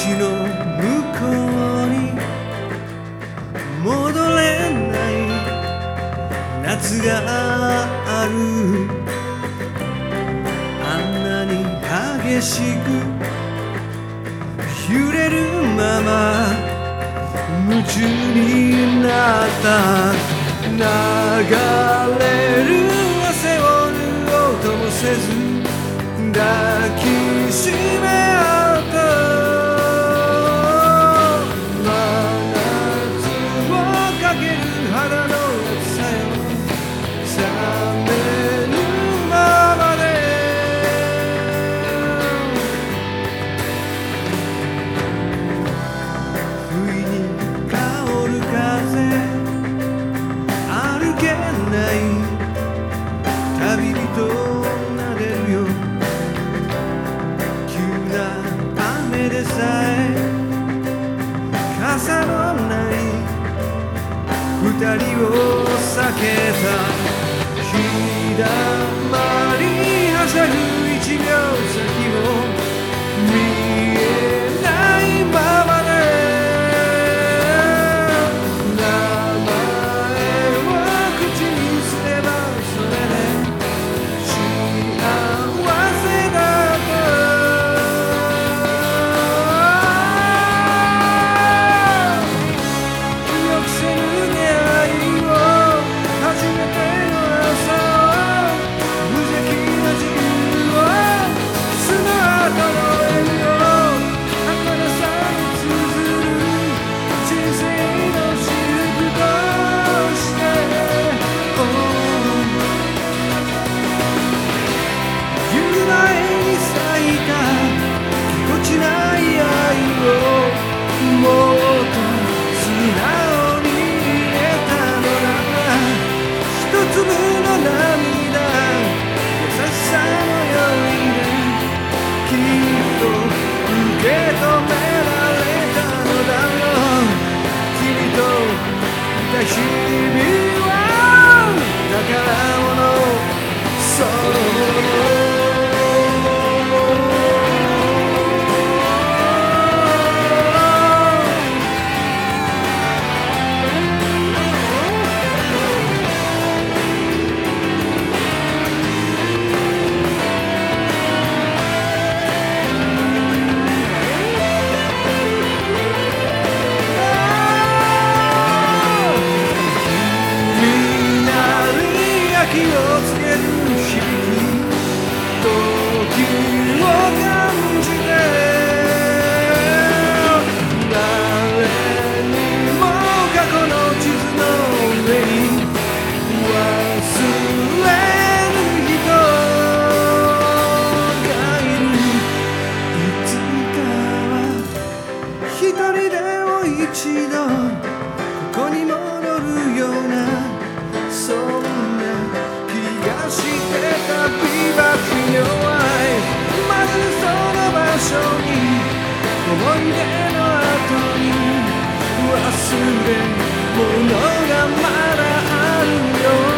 の向こうに戻れない夏がある。あんなに激しく揺れるまま夢中になった。流れる汗を拭おうともせず抱きしめ合った真夏をかける肌の熱さよ冷めるままで不意に香る風歩けない旅人なでるよ。急な雨でさえ傘のない二人を避けた。日だまりはしゃぐ一秒先も見えないままで名前を口にすればそれで幸せだった。予期せぬ出会いを初めての朝を無邪気な自由をその後の笑みを儚さに綴る人生の私服として言う前に咲いたぎこちない愛をもっと素直に入れたのなら一粒の涙優しさのようにねきっと受け止められたのだろう。君といた日々は宝物そのもの。気をつける日々時を感じて誰にも過去の地図の上に忘れる人がいる。いつかは一人でも一度ここに戻るようなそんなしてたビバフィの愛まずその場所に思い出の後に忘れ物がまだあるよ。